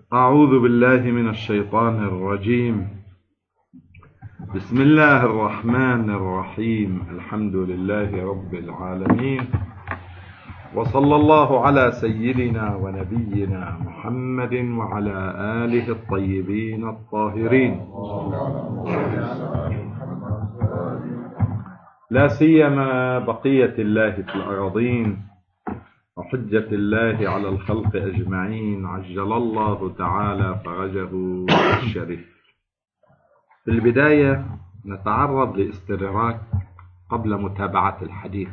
أعوذ بالله من الشيطان الرجيم. بسم الله الرحمن الرحيم. الحمد لله رب العالمين، وصلى الله على سيدنا ونبينا محمد وعلى آله الطيبين الطاهرين، لا سيما بقية الله في الأراضين وحجة الله على الخلق أجمعين، عجل الله تعالى فرجه الشريف. في البداية نتعرض لاستدراك قبل متابعة الحديث،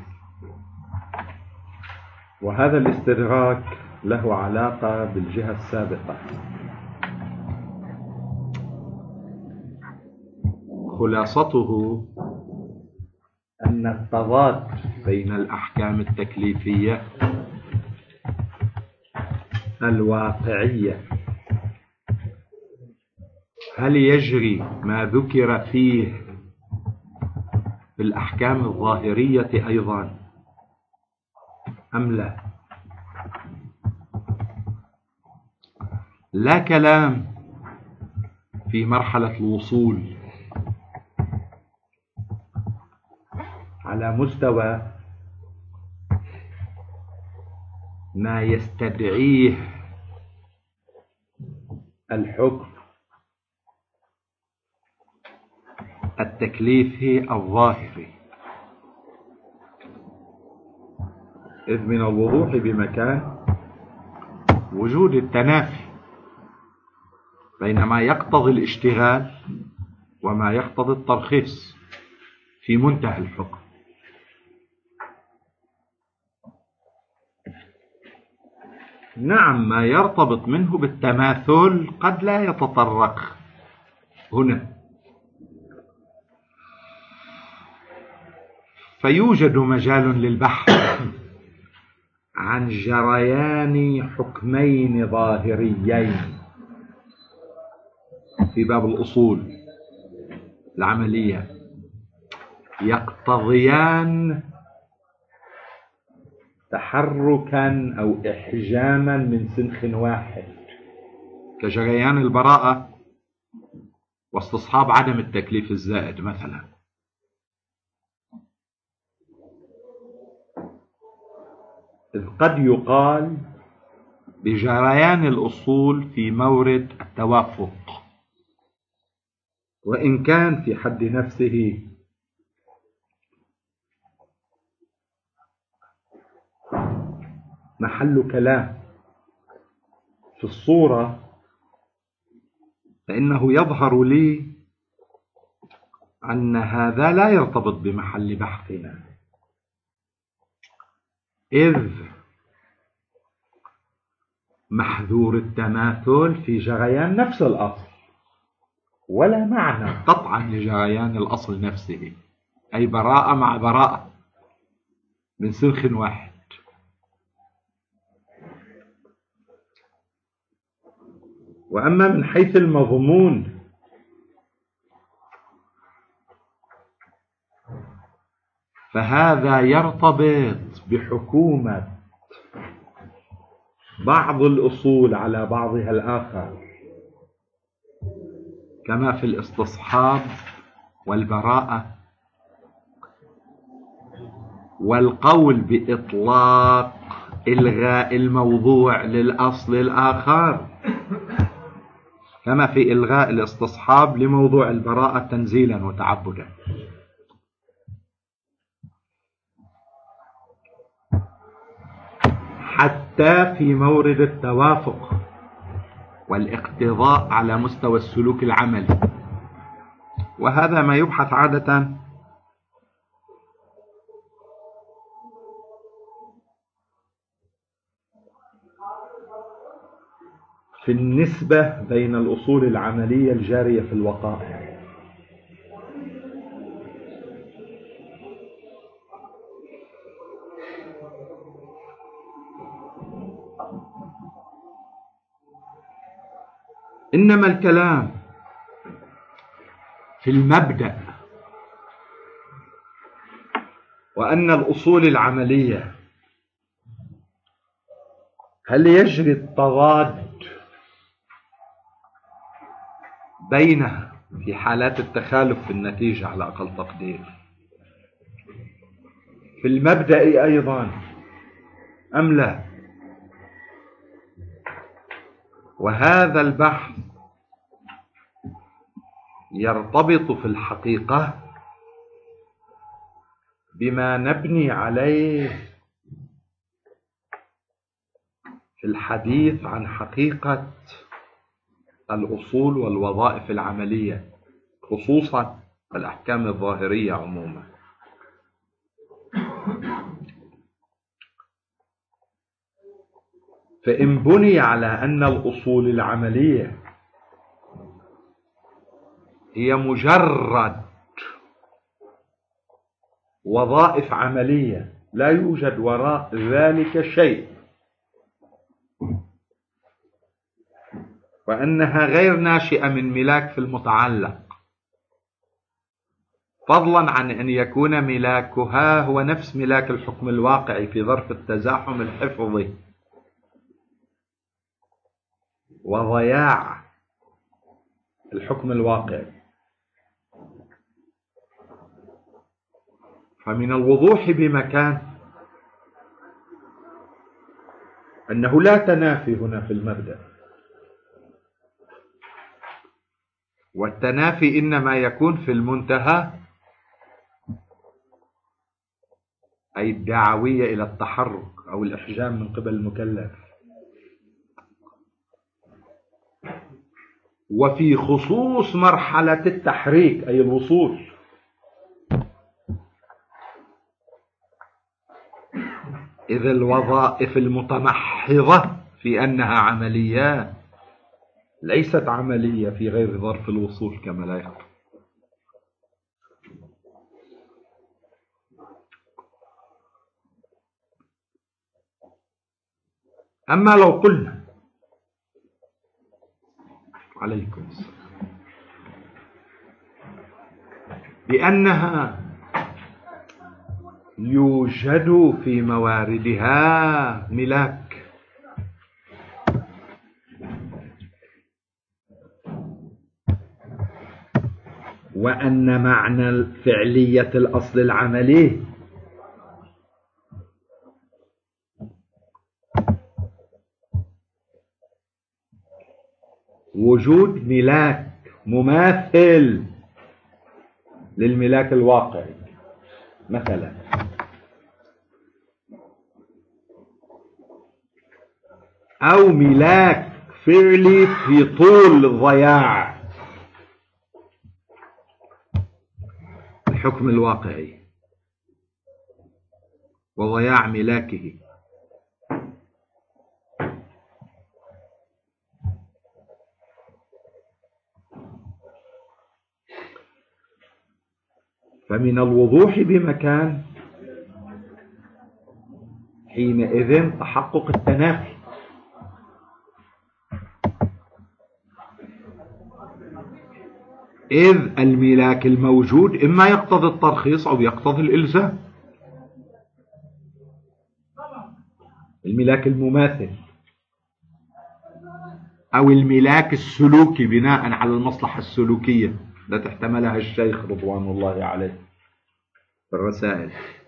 وهذا الاستدراك له علاقة بالجهة السابقة. خلاصته أن التضاد بين الأحكام التكليفية الواقعية، هل يجري ما ذكر فيه في الأحكام الظاهرية أيضا أم لا؟ لا كلام في مرحلة الوصول على مستوى ما يستدعيه الحكم التكليفي الظاهري، إذ من الوضوح بمكان وجود التنافي بين ما يقتضي الاشتغال وما يقتضي الترخيص في منتهى الحكم. نعم، ما يرتبط منه بالتماثل قد لا يتطرق هنا، فيوجد مجال للبحث عن جريان حكمين ظاهريين في باب الأصول العملية يقتضيان تحركا أو إحجاما من سنخ واحد، كجريان البراءة واستصحاب عدم التكليف الزائد مثلا. إذ قد يقال بجريان الأصول في مورد التوافق، وإن كان في حد نفسه محل كلام في الصورة، فإنه يظهر لي أن هذا لا يرتبط بمحل بحثنا، إذ محذور التماثل في جريان نفس الأصل، ولا معنى قطعا لجريان الأصل نفسه، أي براءة مع براءة من سنخ واحد. وأما من حيث المضمون فهذا يرتبط بحكومة بعض الأصول على بعضها الآخر، كما في الاستصحاب والبراءة والقول بإطلاق إلغاء الموضوع للأصل الآخر، كما في إلغاء الاستصحاب لموضوع البراءة تنزيلا وتعبدا. حتى في مورد التوافق والاقتضاء على مستوى السلوك العملي، وهذا ما يبحث عادة في النسبة بين الأصول العملية الجارية في الوقائع. إنما الكلام في المبدأ، وأن الأصول العملية هل يجري التضاد بينها في حالات التخالف في النتيجة على أقل تقدير. في المبدأ أيضا أم لا؟ وهذا البحث يرتبط في الحقيقة بما نبني عليه في الحديث عن حقيقة الأصول والوظائف العملية، خصوصا الأحكام الظاهرية عموما. فإن بني على أن الأصول العملية هي مجرد وظائف عملية لا يوجد وراء ذلك شيء، وأنها غير ناشئة من ملاك في المتعلق، فضلا عن أن يكون ملاكها هو نفس ملاك الحكم الواقعي في ظرف التزاحم الحفظي وضياع الحكم الواقعي، فمن الوضوح بمكان أنه لا تنافي هنا في المبدأ، والتنافي إنما يكون في المنتهى، أي الدعوية إلى التحرك أو الإحجام من قبل المكلف. وفي خصوص مرحلة التحريك أي الوصول، إذ الوظائف المتمحضة في أنها عمليات ليست عملية في غير ظرف الوصول كما لا يخطر. أما لو قلنا عليكم السلام بأنها يوجد في مواردها ملاك، وأن معنى فعلية الأصل العملي وجود ملاك مماثل للملاك الواقعي، مثلا أو ملاك فعلي في طول الضياع الحكم الواقعي وضياع ملاكه. فمن الوضوح بمكان حينئذ تحقق التنافي، إذ الملاك الموجود إما يقتضي الترخيص أو يقتضي الإلزام. الملاك المماثل أو الملاك السلوكي بناء على المصلحة السلوكية التي احتملها الشيخ رضوان الله عليه في الرسائل.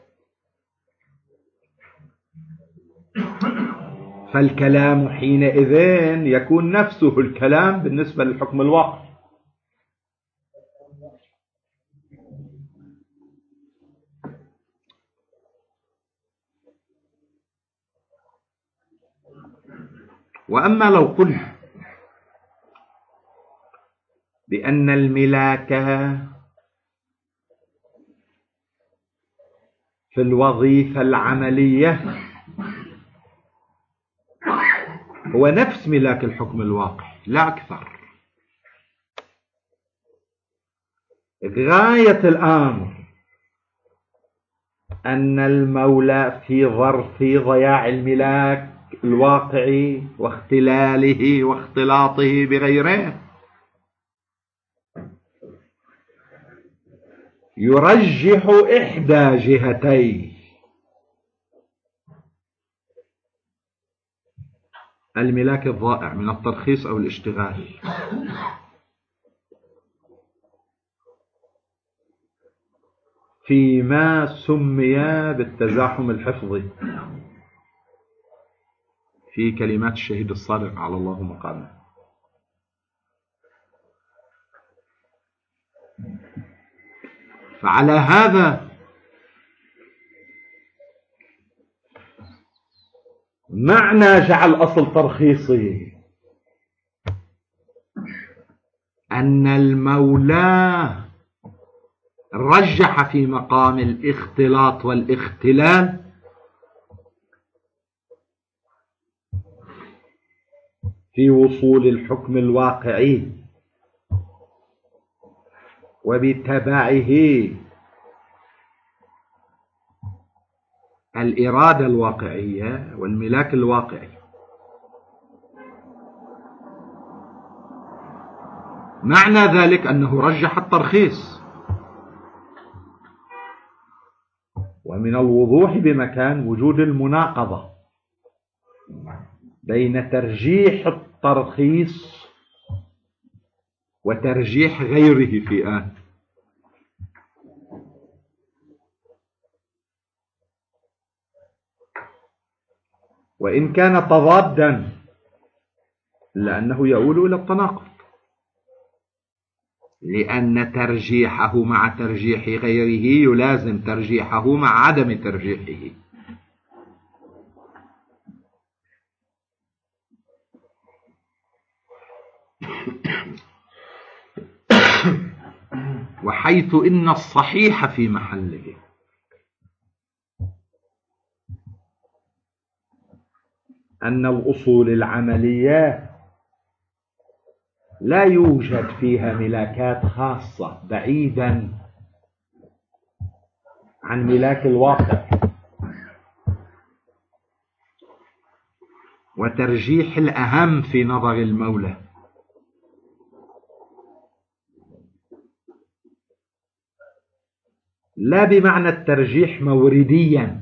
فالكلام حينئذ يكون نفسه الكلام بالنسبة للحكم الواقع. وأما لو قلنا بأن الملاك في الوظيفة العملية هو نفس ملاك الحكم الواقع لا أكثر، غاية الأمر أن المولى في ظرف ضياع الملاك الواقعي واختلاله واختلاطه بغيره يرجح إحدى جهتي الملاك الضائع من الترخيص أو الاشتغال، فيما سمي بالتزاحم الحفظي في كلمات الشهيد الصادق على الله مقامه. فعلى هذا معنى جعل أصل ترخيصي أن المولى رجح في مقام الاختلاط والاختلال في وصول الحكم الواقعي وبتبعه الإرادة الواقعية والملاك الواقعي. معنى ذلك أنه رجح الترخيص. ومن الوضوح بمكان وجود المناقضة بين ترجيح الترخيص وترجيح غيره في آن. وإن كان تضادا لأنه يؤول إلى التناقض، لأن ترجيحه مع ترجيح غيره يلازم ترجيحه مع عدم ترجيحه. وحيث إن الصحيح في محله أن الأصول العملية لا يوجد فيها ملاكات خاصة بعيدا عن ملاك الواقع، وترجيح الأهم في نظر المولى لا بمعنى الترجيح مورديا،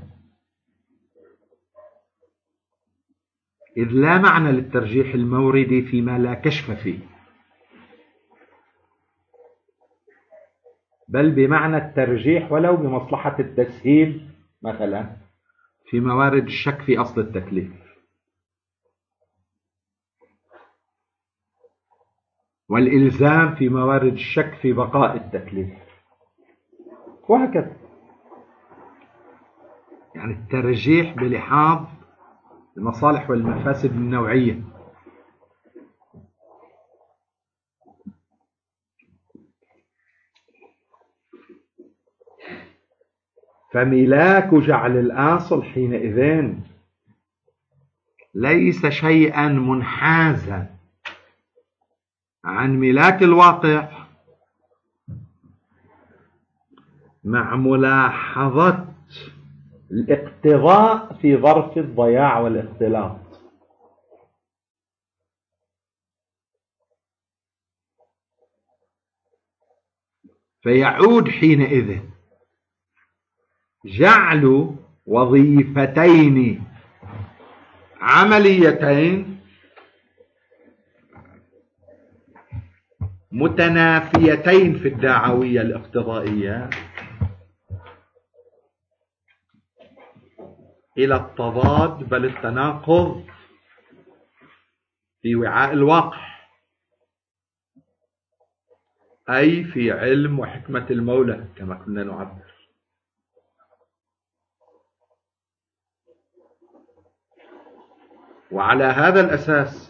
إذ لا معنى للترجيح الموردي فيما لا كشف فيه، بل بمعنى الترجيح ولو بمصلحة التسهيل، مثلا في موارد الشك في أصل التكليف، والإلزام في موارد الشك في بقاء التكليف، وهكذا. يعني الترجيح بلحاظ المصالح والمفاسد النوعية. فملاك جعل الأصل حينئذ ليس شيئا منحازا عن ملاك الواقع، مع ملاحظة الاقتضاء في ظرف الضياع والاختلاط. فيعود حينئذ جعل وظيفتين عمليتين متنافيتين في الدعوية الاقتضائية إلى التضاد بل التناقض في وعاء الواقع، أي في علم وحكمة المولى كما كنا نعبر. وعلى هذا الأساس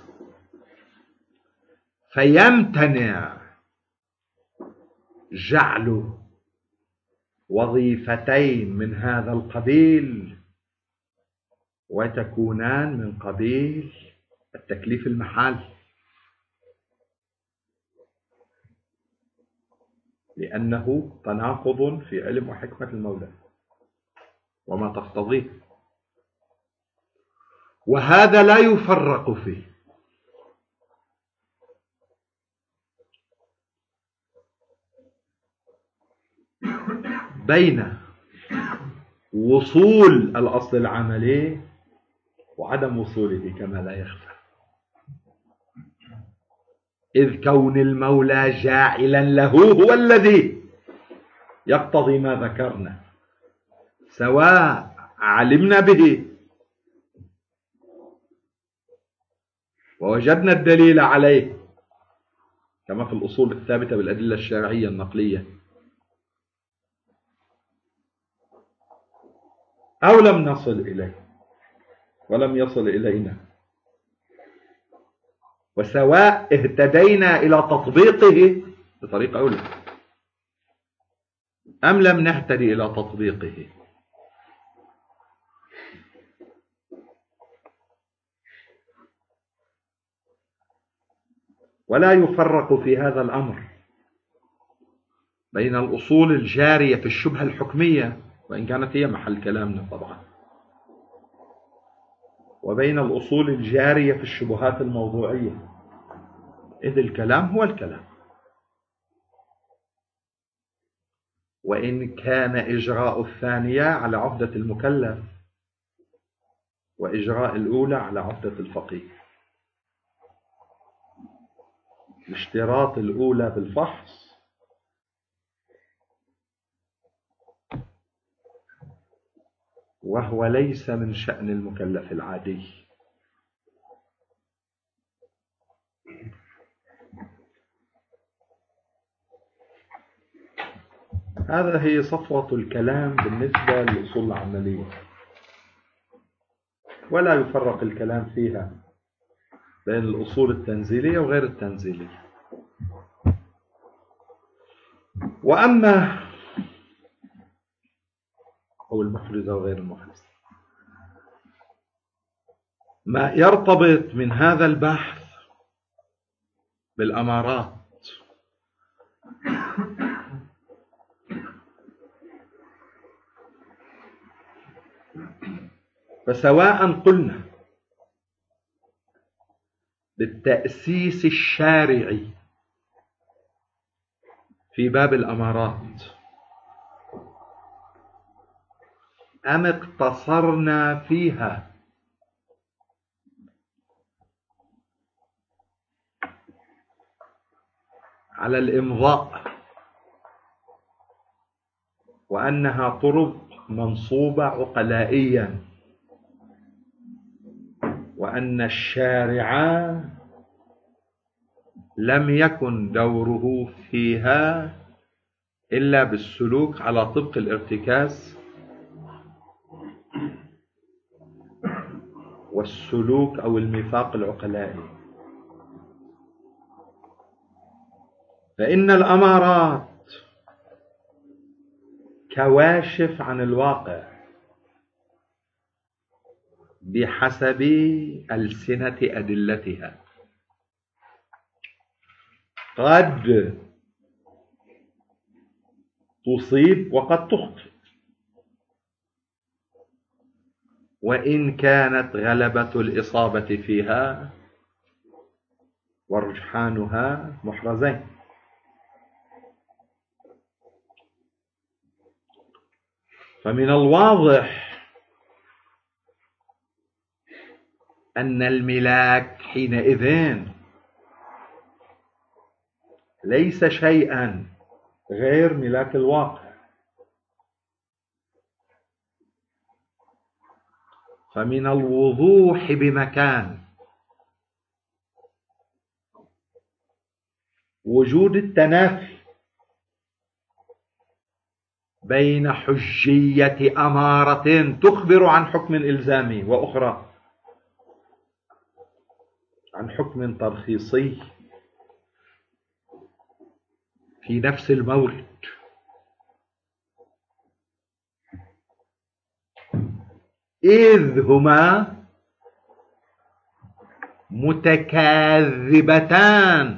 فيمتنع جعل وظيفتين من هذا القبيل وتكونان من قبيل التكليف المحال، لأنه تناقض في علم وحكمة المولى وما تقتضيه، وهذا لا يفرق فيه بين وصول الأصل العملي وعدم وصوله كما لا يخفى، إذ كون المولى جاعلا له هو الذي يقتضي ما ذكرنا، سواء علمنا به ووجدنا الدليل عليه كما في الأصول الثابتة بالأدلة الشرعية النقلية، أو لم نصل إليه ولم يصل إلينا، وسواء اهتدينا إلى تطبيقه بطريقة أولى أم لم نهتدي إلى تطبيقه. ولا يفرق في هذا الأمر بين الأصول الجارية في الشبهة الحكمية، وإن كانت هي محل كلامنا طبعا، وبين الأصول الجارية في الشبهات الموضوعية، إذ الكلام هو الكلام، وإن كان إجراء الثانية على عهدة المكلف وإجراء الأولى على عهدة الفقيه. اشتراط الأولى بالفحص وهو ليس من شأن المكلف العادي. هذا هي صفوة الكلام بالنسبة للأصول العملية، ولا يفرق الكلام فيها بين الأصول التنزيلية وغير التنزيلية. وأما أو المحرزة وغير المحرزة، ما يرتبط من هذا البحث بالأمارات فسواء قلنا بالتأسيس الشارعي في باب الأمارات أم اقتصرنا فيها على الإمضاء وأنها طرق منصوبة عقلائيا، وأن الشارع لم يكن دوره فيها إلا بالسلوك على طبق الارتكاز والسلوك أو الميثاق العقلائي، فإن الأمارات كواشف عن الواقع بحسب ألسنة أدلتها، قد تصيب وقد تخطئ، وإن كانت غلبة الإصابة فيها ورجحانها محرزين. فمن الواضح أن الملاك حينئذ ليس شيئا غير ملاك الواقع. فمن الوضوح بمكان وجود التنافي بين حجية أمارة تخبر عن حكم إلزامي وأخرى عن حكم ترخيصي في نفس المورد، إذ هما متكاذبتان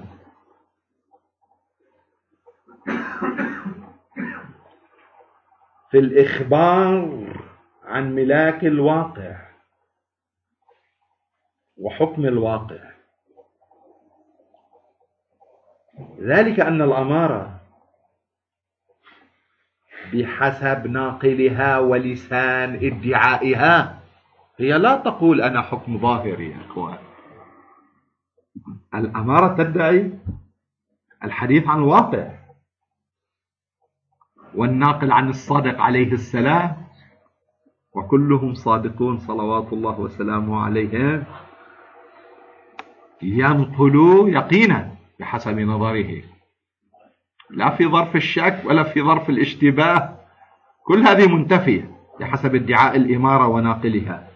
في الإخبار عن ملاك الواقع وحكم الواقع، ذلك أن الأمارة بحسب ناقلها ولسان ادعائها هي لا تقول أنا حكم ظاهري يا أخوان. الأمارة تدعي الحديث عن الواقع، والناقل عن الصادق عليه السلام، وكلهم صادقون صلوات الله وسلامه عليهم، ينقل يقينا بحسب نظره، لا في ظرف الشك ولا في ظرف الاشتباه، كل هذه منتفية بحسب ادعاء الإمارة وناقلها.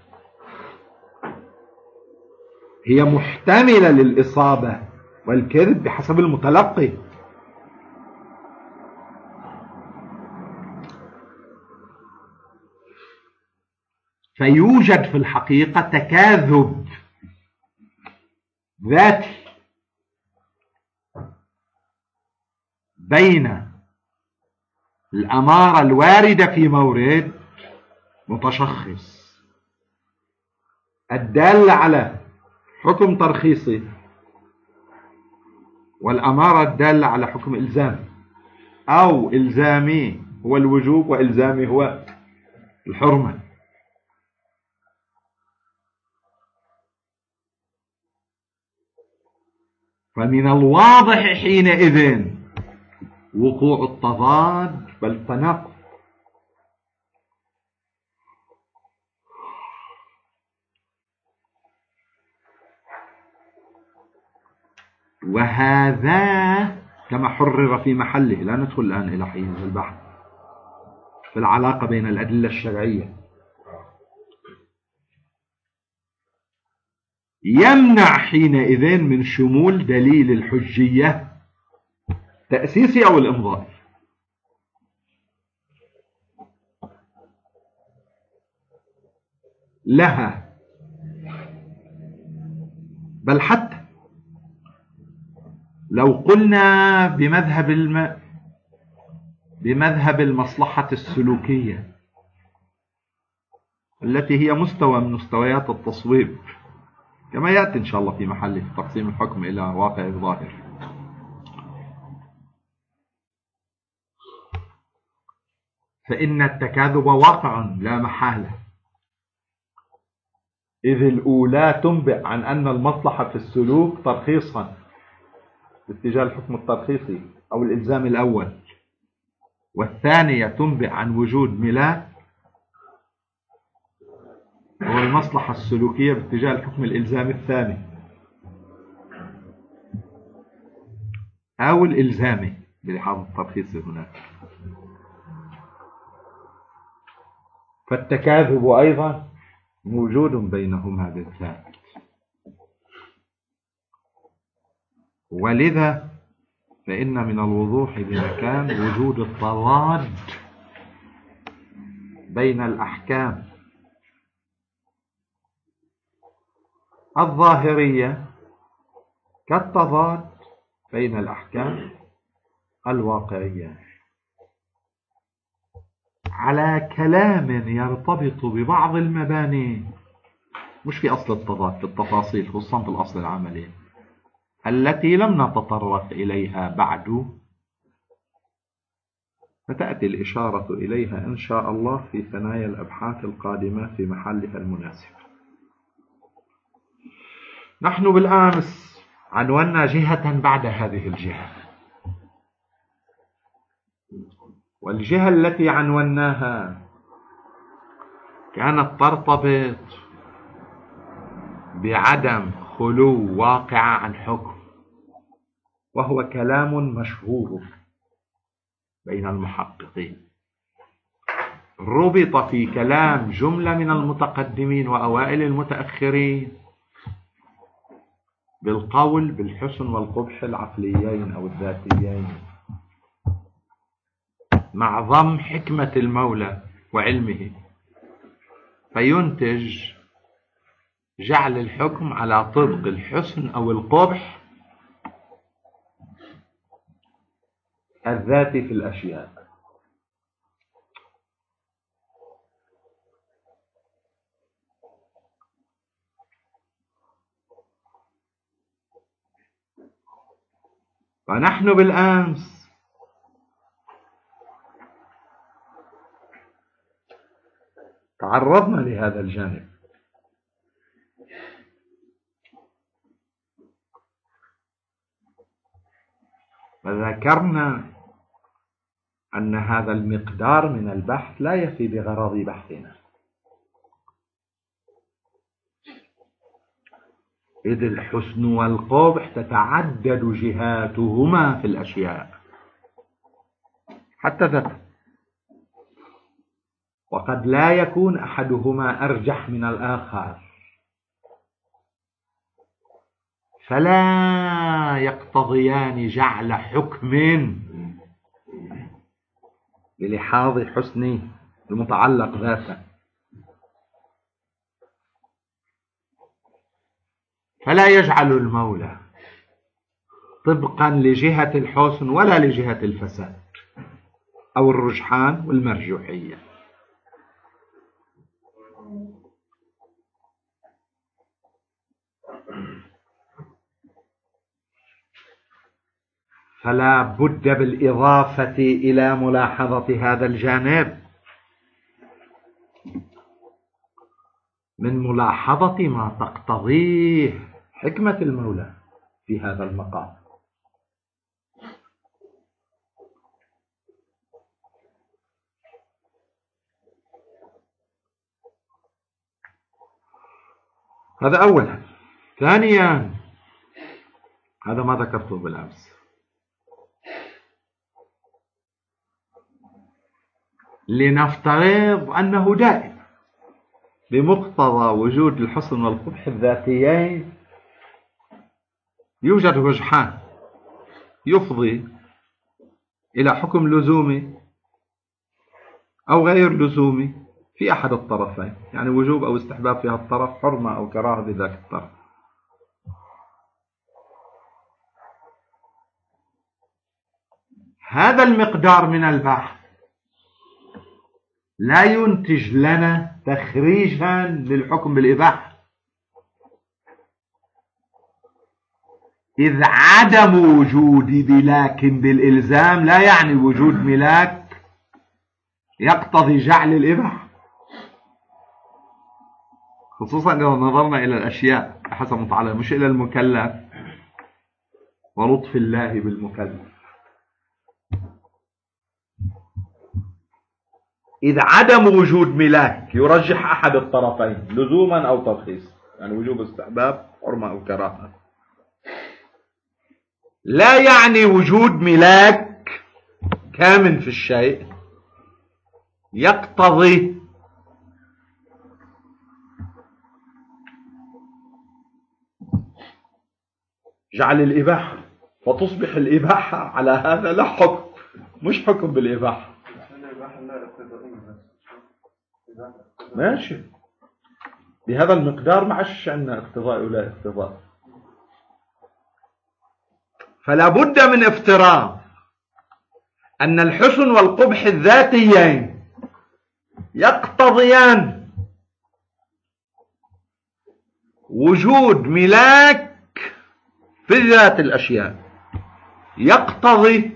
هي محتملة للإصابة والكذب بحسب المتلقي. فيوجد في الحقيقة تكاذب ذاتي بين الأمارة الواردة في مورد متشخص الدالة على حكم ترخيصي، والأمارة الدالة على حكم إلزامي، أو إلزامي هو الوجوب وإلزامي هو الحرمة. فمن الواضح حينئذ وقوع التضاد بل التناقض. وهذا كما حرر في محله، لا ندخل الآن إلى حيز البحث في العلاقة بين الأدلة الشرعية، يمنع حينئذ من شمول دليل الحجية تأسيسي أو الإمضائي لها، بل حتى لو قلنا بمذهب المصلحة السلوكية التي هي مستوى من مستويات التصويب، كما يأتي إن شاء الله في محله في تقسيم الحكم إلى واقع الظاهر، فإن التكاذب واقع لا محالة، إذ الأولى تنبئ عن أن المصلحة في السلوك ترخيصا باتجاه الحكم الترخيصي أو الإلزام الأول، والثانية تنبئ عن وجود ملاك هو المصلحة السلوكية باتجاه الحكم الإلزامي الثاني أو الإلزامي بلحاظ الترخيص هناك. فالتكاذب أيضا موجود بينهما بالذات، ولذا فإن من الوضوح بمكان وجود التضاد بين الأحكام الظاهرية كالتضاد بين الأحكام الواقعية، على كلام يرتبط ببعض المباني، مش في أصل التضاد، في التفاصيل، خصوصا في الأصل العملي التي لم نتطرق إليها بعد، فتأتي الإشارة إليها إن شاء الله في ثنايا الأبحاث القادمة في محلها المناسب. نحن بالأمس عنونا جهة بعد هذه الجهة، والجهة التي عنوناها كانت ترتبط بعدم خلو واقع عن حكم، وهو كلام مشهور بين المحققين، ربط في كلام جملة من المتقدمين وأوائل المتأخرين بالقول بالحسن والقبح العقليين أو الذاتيين، مع ضم حكمة المولى وعلمه، فينتج جعل الحكم على طبق الحسن أو القبح الذاتي في الأشياء. فنحن بالأمس تعرضنا لهذا الجانب، وذكرنا أن هذا المقدار من البحث لا يفي بغرض بحثنا، إذ الحسن والقبح تتعدد جهاتهما في الأشياء حتى ذكر، وقد لا يكون أحدهما أرجح من الآخر، فلا يقتضيان جعل حكم بلحاظ حسن المتعلق ذاته، فلا يجعل المولى طبقا لجهة الحسن ولا لجهة الفساد أو الرجحان والمرجوحية. فلا بد بالإضافة إلى ملاحظة هذا الجانب من ملاحظة ما تقتضيه حكمة المولى في هذا المقام. هذا أولا. ثانيا، هذا ما ذكرته بالأمس، لنفترض أنه دائم بمقتضى وجود الحسن والقبح الذاتيين يوجد رجحان يفضي إلى حكم لزومي أو غير لزومي في أحد الطرفين، يعني وجوب أو استحباب في هذا الطرف، حرمة أو كراهة في ذاك الطرف. هذا المقدار من البحث لا ينتج لنا تخريجا للحكم بالإباحة، إذ عدم وجود ملاك بالإلزام لا يعني وجود ملاك يقتضي جعل الإباحة، خصوصا إذا نظرنا إلى الأشياء حسب متعلق مش إلى المكلف ولطف الله بالمكلف. إذ عدم وجود ملاك يرجح أحد الطرفين لزوما أو ترخيص، يعني وجوب استحباب، حرمة أو كراهة، لا يعني وجود ملاك كامن في الشيء يقتضي جعل الإباحة، فتصبح الإباحة على هذا لا حكم، مش حكم بالإباحة. ماشي، بهذا المقدار ما عادش عندنا اقتضاء ولا اقتضاء. فلا بد من افتراض أن الحسن والقبح الذاتيين يقتضيان وجود ملاك في ذات الأشياء يقتضي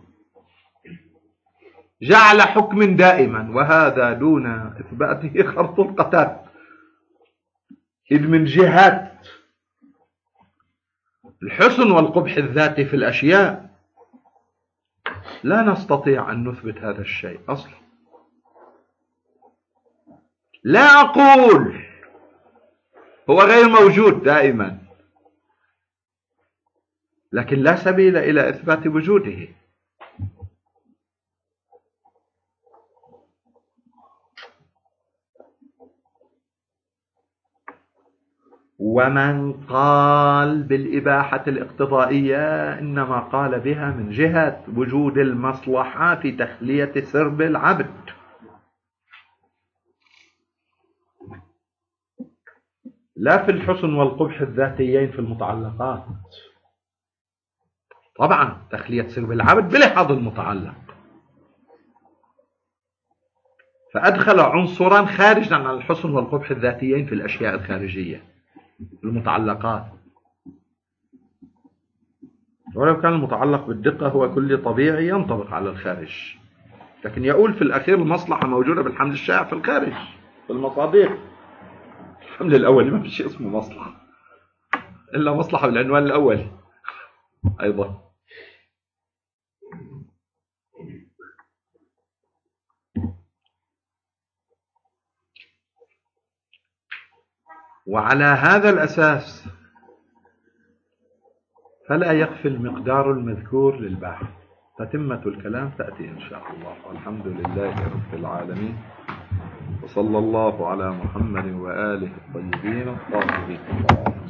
جعل حكم دائما، وهذا دون إثباته خرط القتاد، إذ من جهات الحسن والقبح الذاتي في الأشياء لا نستطيع أن نثبت هذا الشيء أصلا. لا أقول هو غير موجود دائما، لكن لا سبيل إلى إثبات وجوده. ومن قال بالإباحة الاقتضائية إنما قال بها من جهة وجود المصلحة في تخلية سرب العبد، لا في الحسن والقبح الذاتيين في المتعلقات. طبعا تخلية سرب العبد بلحاظ المتعلق، فأدخل عنصرا خارجا عن الحسن والقبح الذاتيين في الأشياء الخارجية المتعلقات، ولو كان المتعلق بالدقة هو كل طبيعي ينطبق على الخارج، لكن يقول في الأخير المصلحة موجودة بالحمل الشائع في الخارج في المصادر. الحمل الأولي ما في شيء اسمه مصلحة إلا مصلحة بالعنوان الأولي أيضا. وعلى هذا الأساس فلا يخفي المقدار المذكور للباحث. تتمة الكلام تأتي إن شاء الله، والحمد لله رب العالمين، وصلى الله على محمد وآله الطيبين الطاهرين.